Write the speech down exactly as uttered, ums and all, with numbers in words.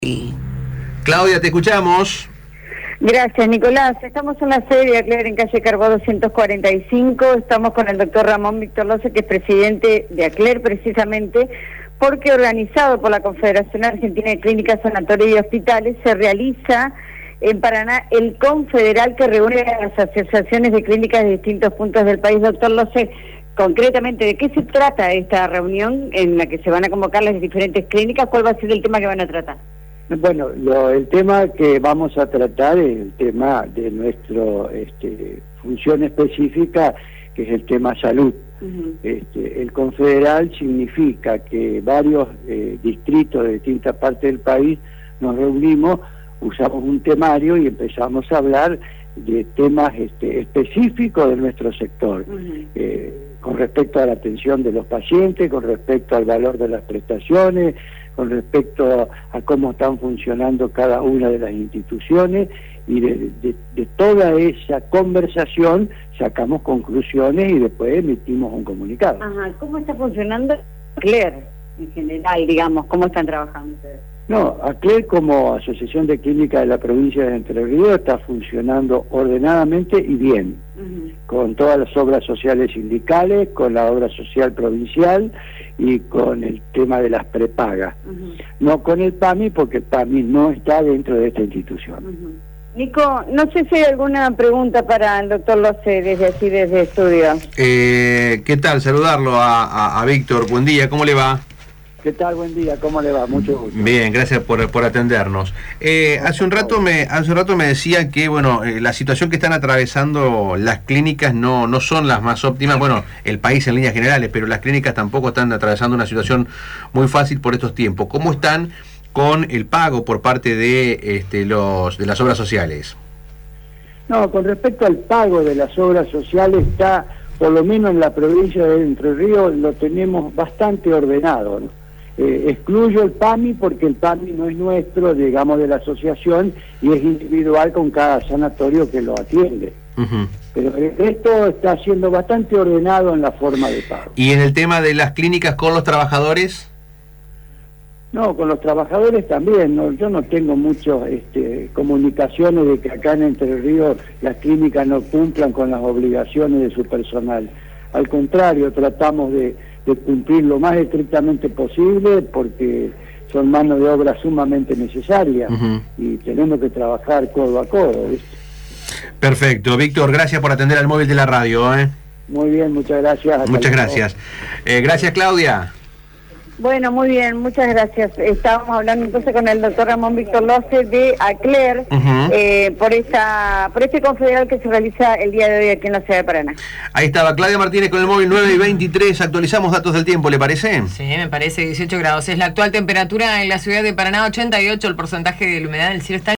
Claudia, te escuchamos. Gracias, Nicolás. Estamos en la sede de ACLER en calle Carbó doscientos cuarenta y cinco. Estamos con el doctor Ramón Víctor Lose, que es presidente de ACLER precisamente, porque organizado por la Confederación Argentina de Clínicas, Sanatorios y Hospitales, se realiza en Paraná el confederal que reúne a las asociaciones de clínicas de distintos puntos del país. Doctor Lose, concretamente, ¿de qué se trata esta reunión en la que se van a convocar las diferentes clínicas? ¿Cuál va a ser el tema que van a tratar? Bueno, lo, el tema que vamos a tratar es el tema de nuestra este, función específica, que es el tema salud. Uh-huh. este, el confederal significa que varios eh, distritos de distintas partes del país nos reunimos, usamos un temario y empezamos a hablar de temas este, específicos de nuestro sector, uh-huh. eh, con respecto a la atención de los pacientes, con respecto al valor de las prestaciones, con respecto a, a cómo están funcionando cada una de las instituciones, y de, de, de toda esa conversación sacamos conclusiones y después emitimos un comunicado. Ajá. ¿Cómo está funcionando ACLER en general, digamos? ¿Cómo están trabajando ustedes? No, ACLER como Asociación de Clínicas de la provincia de Entre Ríos está funcionando ordenadamente y bien, uh-huh. con todas las obras sociales sindicales, con la obra social provincial y con el tema de las prepagas. Uh-huh. No con el PAMI, porque el PAMI no está dentro de esta institución. Uh-huh. Nico, no sé si hay alguna pregunta para el doctor Lose desde aquí, desde estudio. Eh, ¿Qué tal? Saludarlo a, a, a Víctor. Buen día, ¿cómo le va? ¿Qué tal? Buen día, ¿cómo le va? Mucho gusto. Bien, gracias por, por atendernos. Eh, hace un rato me hace un rato me decía que bueno eh, la situación que están atravesando las clínicas no no son las más óptimas, bueno, el país en líneas generales, pero las clínicas tampoco están atravesando una situación muy fácil por estos tiempos. ¿Cómo están con el pago por parte de este, los de las obras sociales? No, con respecto al pago de las obras sociales, está, por lo menos en la provincia de Entre Ríos, lo tenemos bastante ordenado, ¿no? Eh, excluyo el PAMI porque el PAMI no es nuestro, digamos, de la asociación, y es individual con cada sanatorio que lo atiende. Uh-huh. Pero el resto está siendo bastante ordenado en la forma de pago. ¿Y en el tema de las clínicas con los trabajadores? No, con los trabajadores también. No, yo no tengo muchas este, comunicaciones de que acá en Entre Ríos las clínicas no cumplan con las obligaciones de su personal. Al contrario, tratamos de de cumplir lo más estrictamente posible porque son manos de obra sumamente necesarias. Uh-huh. Y tenemos que trabajar codo a codo, ¿viste? Perfecto, Víctor, gracias por atender al móvil de la radio, ¿eh? Muy bien, muchas gracias. Muchas gracias. Eh, gracias, Claudia. Bueno, muy bien, muchas gracias. Estábamos hablando entonces con el doctor Ramón Víctor Lose de ACLER, uh-huh. eh, por esta por este confederal que se realiza el día de hoy aquí en la ciudad de Paraná. Ahí estaba Claudia Martínez con el móvil nueve y veintitrés. Actualizamos datos del tiempo, ¿le parece? Sí, me parece, dieciocho grados. Es la actual temperatura en la ciudad de Paraná, ochenta y ocho, el porcentaje de la humedad del cielo está